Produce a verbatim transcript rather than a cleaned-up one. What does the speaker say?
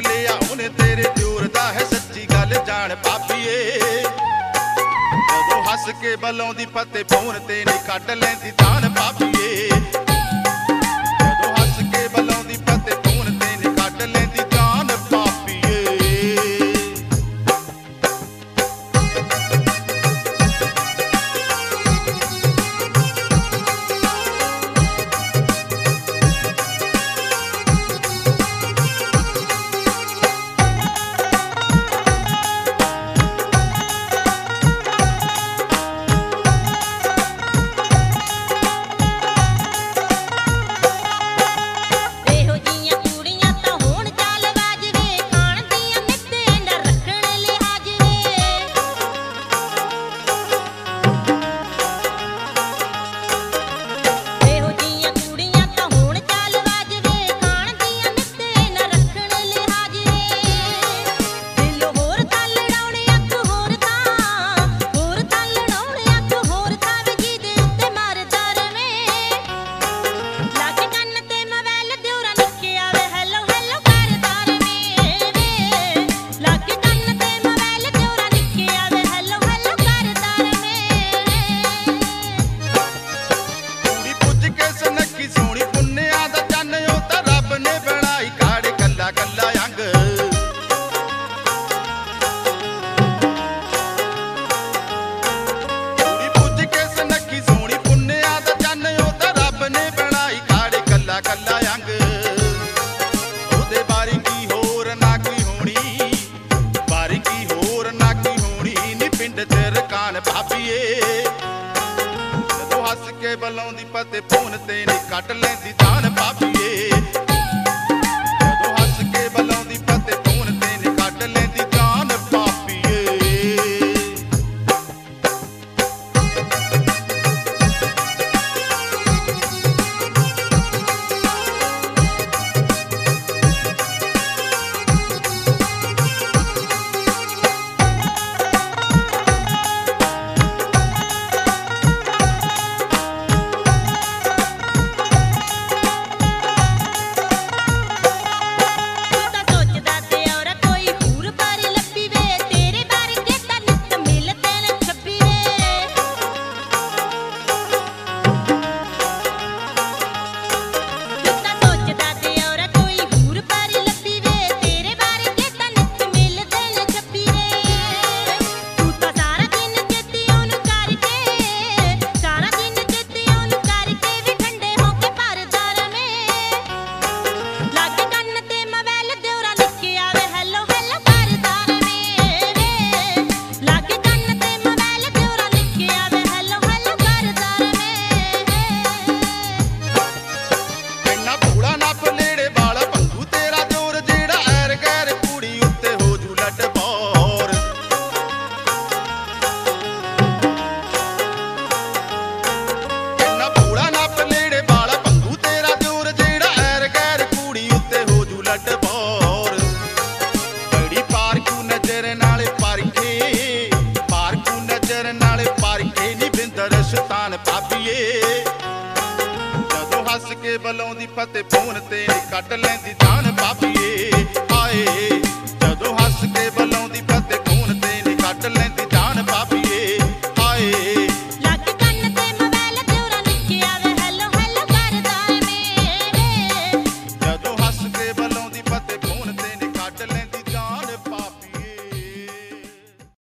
लिया उन्हें तेरे दियोर दा है सच्ची गल जान भाभीए जदों हस के बलाउंदी फते फोन ते नी कट लैंदी जान भाभीए जदों हस के बलाउंदी फते फोन ते नी कट लैंदी जान भाभीए। हस के बलाउंदी फते फोन ते नी कट लैंदी जान भाभीए जदों हस के बलाउंदी फते फोन ते नी कट लैंदी जान भाभीए। जदों हस के बलाउंदी फते फोन ते नी कट लैंदी जान भाभीए